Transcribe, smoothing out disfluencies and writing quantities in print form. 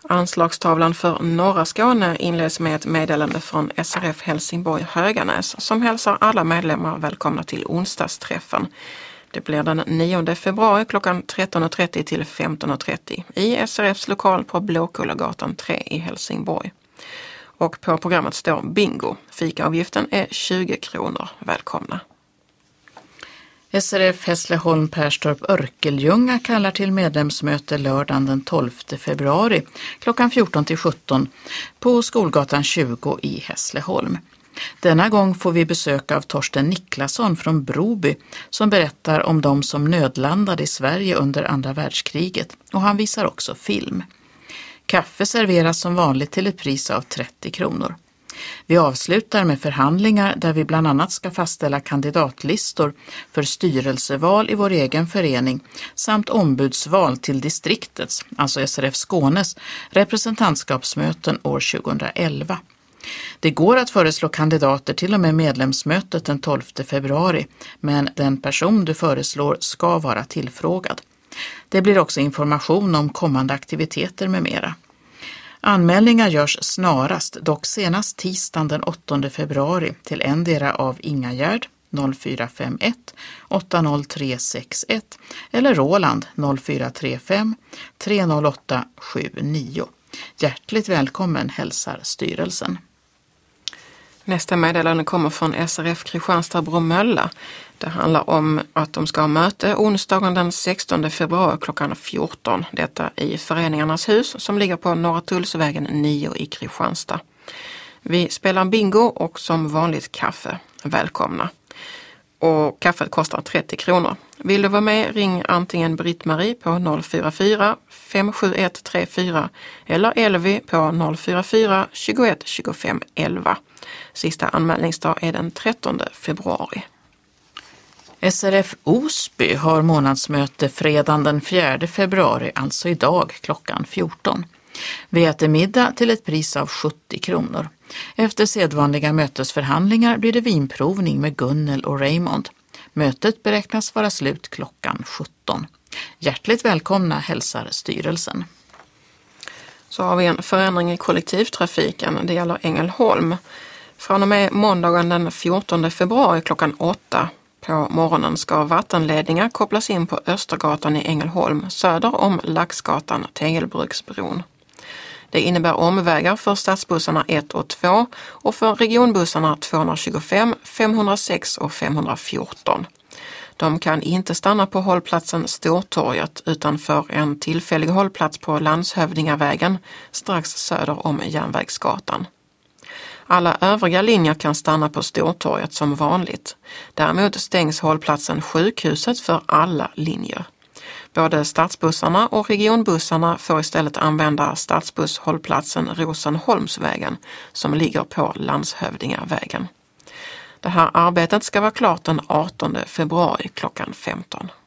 Anslagstavlan för norra Skåne inleds med ett meddelande från SRF Helsingborg Höganäs som hälsar alla medlemmar välkomna till onsdagsträffen. Det blir den 9 februari klockan 13.30 till 15.30 i SRFs lokal på Blåkullegatan 3 i Helsingborg. Och på programmet står bingo. Fikaavgiften är 20 kronor. Välkomna. SRF Hässleholm Perstorp Örkelljunga kallar till medlemsmöte lördagen den 12 februari klockan 14-17 på Skolgatan 20 i Hässleholm. Denna gång får vi besök av Torsten Niklasson från Broby som berättar om de som nödlandade i Sverige under andra världskriget, och han visar också film. Kaffe serveras som vanligt till ett pris av 30 kronor. Vi avslutar med förhandlingar där vi bland annat ska fastställa kandidatlistor för styrelseval i vår egen förening samt ombudsval till distriktets, alltså SRF Skånes, representantskapsmöten år 2011. Det går att föreslå kandidater till och med medlemsmötet den 12 februari, men den person du föreslår ska vara tillfrågad. Det blir också information om kommande aktiviteter med mera. Anmälningar görs snarast, dock senast tisdagen den 8 februari till endera av Ingagärd 0451 80361 eller Roland 0435 308 79. Hjärtligt välkommen hälsar styrelsen. Nästa meddelande kommer från SRF Kristianstad Bromölla. Det handlar om att de ska ha möte onsdagen den 16 februari klockan 14. Detta i Föreningarnas hus som ligger på Norra Tullsvägen 9 i Kristianstad. Vi spelar bingo och som vanligt kaffe. Välkomna. Och kaffet kostar 30 kronor. Vill du vara med, ring antingen Britt-Marie på 044 571 34 eller Elvi på 044 21 25 11. Sista anmälningsdag är den 13 februari. SRF Osby har månadsmöte fredagen den 4 februari, alltså idag klockan 14. Vi äter middag till ett pris av 70 kronor. Efter sedvanliga mötesförhandlingar blir det vinprovning med Gunnel och Raymond. Mötet beräknas vara slut klockan 17. Hjärtligt välkomna hälsar styrelsen. Så har vi en förändring i kollektivtrafiken. Det gäller Ängelholm. Från och med måndagen den 14 februari klockan 8 på morgonen ska vattenledningar kopplas in på Östergatan i Ängelholm söder om Laxgatan Tegelbruksbron. Det innebär omvägar för stadsbussarna 1 och 2 och för regionbussarna 225, 506 och 514. De kan inte stanna på hållplatsen Stortorget utan för en tillfällig hållplats på Landshövdingavägen strax söder om Järnvägsgatan. Alla övriga linjer kan stanna på Stortorget som vanligt. Däremot stängs hållplatsen Sjukhuset för alla linjer. Både stadsbussarna och regionbussarna får istället använda stadsbusshållplatsen Rosenholmsvägen som ligger på Landshövdingavägen. Det här arbetet ska vara klart den 18 februari klockan 15.